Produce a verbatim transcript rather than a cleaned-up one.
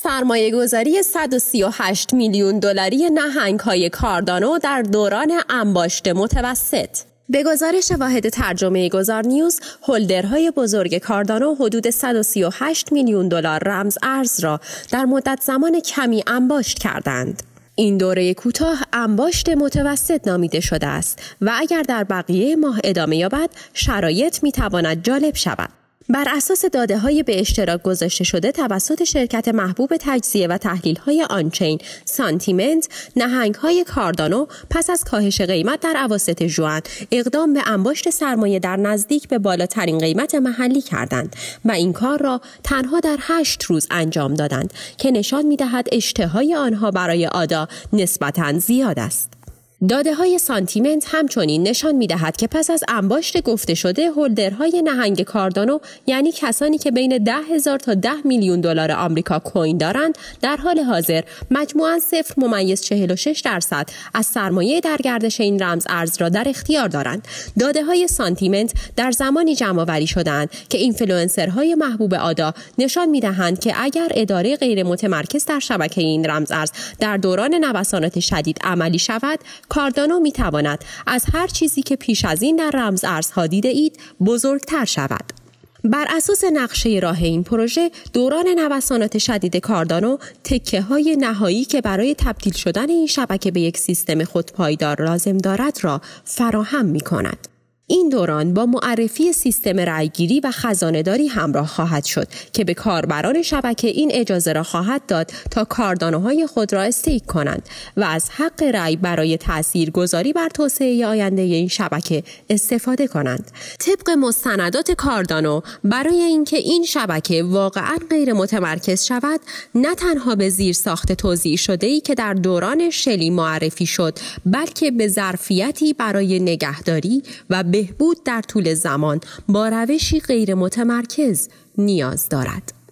سرمایه گذاری صد و سی و هشت میلیون دلاری نهنگ‌های کاردانو در دوران انباشت متوسط. به گزارش واحد ترجمه گذار نیوز، هولدرهای بزرگ کاردانو حدود صد و سی و هشت میلیون دلار رمز ارز را در مدت زمان کمی انباشت کردند. این دوره کوتاه انباشت متوسط نامیده شده است و اگر در بقیه ماه ادامه یابد، شرایط می‌تواند جالب شود. بر اساس داده‌های به اشتراک گذاشته شده توسط شرکت محبوب تجزیه و تحلیل‌های آنچین سانتیمنت، نهنگ‌های کاردانو پس از کاهش قیمت در اواسط ژوئن اقدام به انباشت سرمایه در نزدیک به بالاترین قیمت محلی کردند و این کار را تنها در هشت روز انجام دادند که نشان می‌دهد اشتهای آنها برای آدا نسبتاً زیاد است. داده‌های سانتیمنت همچنین نشان می‌دهد که پس از انباشت گفته شده، هولدرهای نهنگ کاردانو، یعنی کسانی که بین ده هزار تا ده میلیون دلار آمریکا کوین دارند، در حال حاضر مجموعاً صفر ممیز چهل و شش درصد از سرمایه در گردش این رمز ارز را در اختیار دارند. داده‌های سانتیمنت در زمانی جمع‌آوری شدند که اینفلوئنسرهای محبوب آدا نشان می‌دهند که اگر اداره غیر متمرکز در شبکه این رمز ارز در دوران نوسانات شدید عملی شود، کاردانو می تواند از هر چیزی که پیش از این در رمز ارزها دیده اید بزرگتر شود. بر اساس نقشه راه این پروژه، دوران نوسانات شدید کاردانو تکه های نهایی که برای تبدیل شدن این شبکه به یک سیستم خودپایدار لازم دارد را فراهم می کند. این دوران با معرفی سیستم رأیگیری و خزانه‌داری همراه خواهد شد که به کاربران شبکه این اجازه را خواهد داد تا کاردانوهای خود را استیک کنند و از حق رأی برای تاثیرگذاری بر توسعه آینده این شبکه استفاده کنند. طبق مستندات کاردانو، برای اینکه این شبکه واقعاً غیر متمرکز شود، نه تنها به زیرساخت توزیع شده‌ای که در دوران شلی معرفی شد، بلکه به ظرفیتی برای نگهداری و بهبود در طول زمان با روشی غیر متمرکز نیاز دارد.